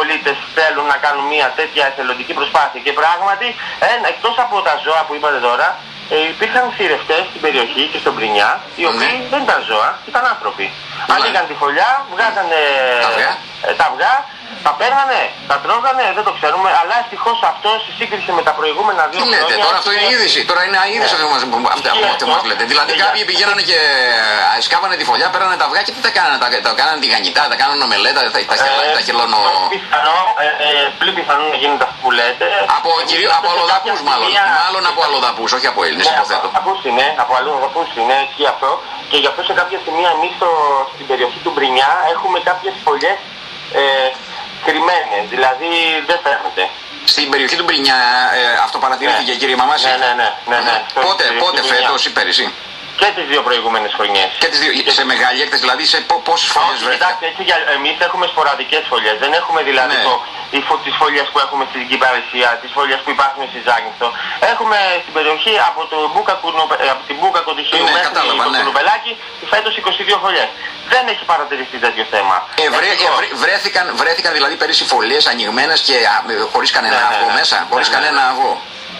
πολίτες θέλουν να κάνουν μια τέτοια εθελοντική προσπάθεια. Και πράγματι, εκτός από τα ζώα που είπατε τώρα, υπήρχαν θηρευτές στην περιοχή και στον Πρινιά, οι οποίοι δεν ήταν ζώα, ήταν άνθρωποι. Ανοίγαν τη φωλιά, βγάζανε τα αυγά, τα παίρνανε, τα τρώγανε, δεν το ξέρουμε, αλλά ευτυχώς αυτό σε σύγκριση με τα προηγούμενα 2 χρόνια. Τι λέτε, τώρα αυτό είναι είδηση. Τώρα είναι είδηση αυτό που μας λέτε. Δηλαδή κάποιοι πηγαίνανε και σκάβανε τη φωλιά, παίρνανε τα αυγά και τι τα κάνανε, τα κάνανε τηγανιτά, τα κάνανε ομελέτα, τα χελώνω. Πλην πιθανό να γίνεται αυτό που λέτε. Από αλλοδαπούς μάλλον. Μάλλον από αλλοδαπούς, όχι από Έλληνες, υποθέτω. Από αλλοδαπούς είναι και αυτό. Και γι' αυτό σε κάποια σημεία εμείς στην περιοχή του Μπρινιά έχουμε κάποιες φωλιές κρυμμένες, δηλαδή δεν φέρνεται. Στην περιοχή του Μπρινιά αυτό παρατηρήθηκε, κύριε Μαμάση. Ναι. Πότε, φέτος ή πέρυσι? Και τις 2 προηγούμενες χρονιές. Και τις 2, σε μεγάλη έκταση, δηλαδή σε πόσες φωλιές βρέθηκαν? Κοιτάξτε, εμείς έχουμε σποραδικές φωλιές. Δεν έχουμε δηλαδή τις φωλιές που έχουμε στην Κυπαρισία, τις φωλιές που υπάρχουν στη Ζάκυνθο. Έχουμε στην περιοχή από την Μπούκα Κοντισίου μέχρι το Κουνουπελάκι φέτος 22 φωλιές. Δεν έχει παρατηρηθεί τέτοιο θέμα. Βρέθηκαν δηλαδή πέρυσι φωλιές ανοιγμένες και χωρίς κανένα αυγό μέσα, χωρίς κανένα αυγό.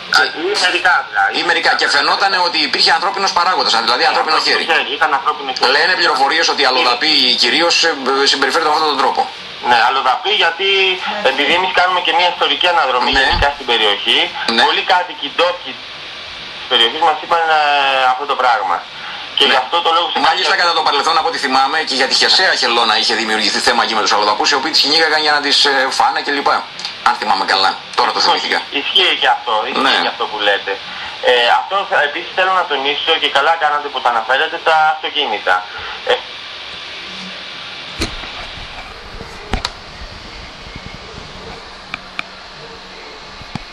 Ή μερικά. Και φαινόταν ότι υπήρχε ανθρώπινος παράγοντας, δηλαδή ανθρώπινο χέρι. Λένε πληροφορίες ότι οι αλλοδαποί κυρίως συμπεριφέρονται με αυτόν τον τρόπο. Ναι, αλλοδαποί γιατί επειδή εμείς κάνουμε και μια ιστορική αναδρομή γενικά στην περιοχή, πολλοί κάτοικοι ντόπιοι της περιοχής μας είπαν αυτό το πράγμα. Και γι' αυτό το λόγο. Μάλιστα, κατά το παρελθόν, από ό,τι θυμάμαι, και για τη χερσαία χελώνα είχε δημιουργηθεί θέμα εκεί με τους αλλοδαπούς, οι οποίοι τις κυνήγαγαν για να τις φάνε κλπ. Αν θυμάμαι καλά. Τώρα το θυμήθηκα. Ισχύει και αυτό. Ισχύει και αυτό που λέτε. Αυτό επίσης θέλω να τονίσω και καλά κάνατε που τα αναφέρετε, τα αυτοκίνητα.